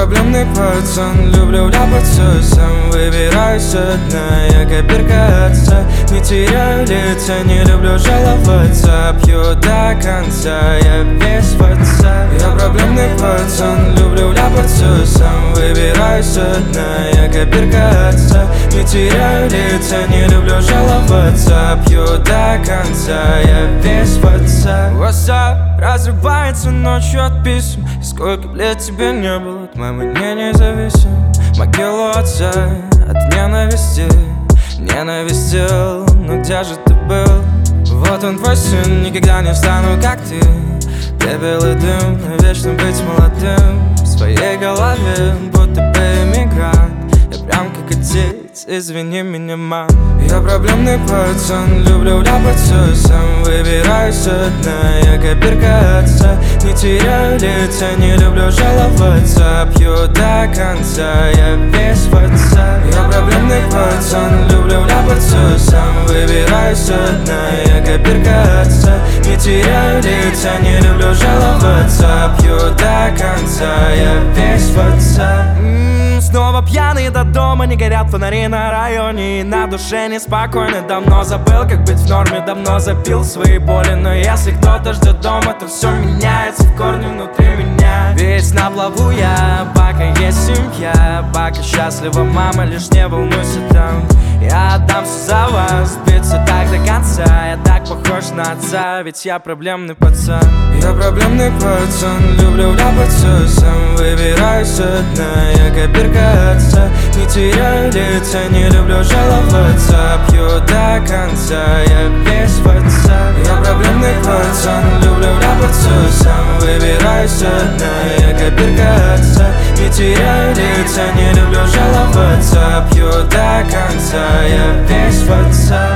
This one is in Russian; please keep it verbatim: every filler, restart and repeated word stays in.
проблемный пацан, люблю ляпаться сам. Выбираюсь одна, я копирка отца. Не теряю лица, не люблю жаловаться. Пью до конца, я весь в отца. Я проблемный пацан, люблю ляпаться сам. Выбираюсь одна, я копирка отца. Не теряю лица, не люблю жаловаться. Пью до конца, я весь в отца. WhatsApp разрывается ночью от писем. И сколько лет тебе не было, от моего мнения зависим. Могилу отца от ненависти ненавистил, но где же ты был? Вот он твой сын, никогда не стану как ты. Пепел и дым, навечно быть молодым. В своей голове будто бы эмигрант. Я прям как отец, извини меня, мам. Я проблемный пацан, люблю ляпаться сам. Выбираюсь одна, я копирка отца. Не теряю лица, не люблю жаловаться. Пью до конца, я весь в отца. Я проблемный пацан, люблю ляпаться сам. Выбираюсь одна, я копирка отца. Не теряю лица, не люблю жаловаться. Пью до конца, я весь в отца. Снова пьяный до дома, не горят фонари на районе. И на душе неспокойно, давно забыл, как быть в норме. Давно запил свои боли, но если кто-то ждет дома, то все меняется в корне внутри меня. Весь на плаву я, пока есть семья. Пока счастлива мама, лишь не волнуйся там. Я отдам все за вас, биться так до конца. Я так похож на отца, ведь я проблемный пацан. Я проблемный пацан, люблю ляпаться сам. Выбираюсь одна, я копирка отца. Не теряю лица, не люблю жаловаться. Пью до конца, я весь в отца. Я проблемный пацан, люблю ляпаться сам. Выбираюсь одна, я копирка отца. Не теряю лица, не люблю жаловаться. Пью до конца, я весь в отца.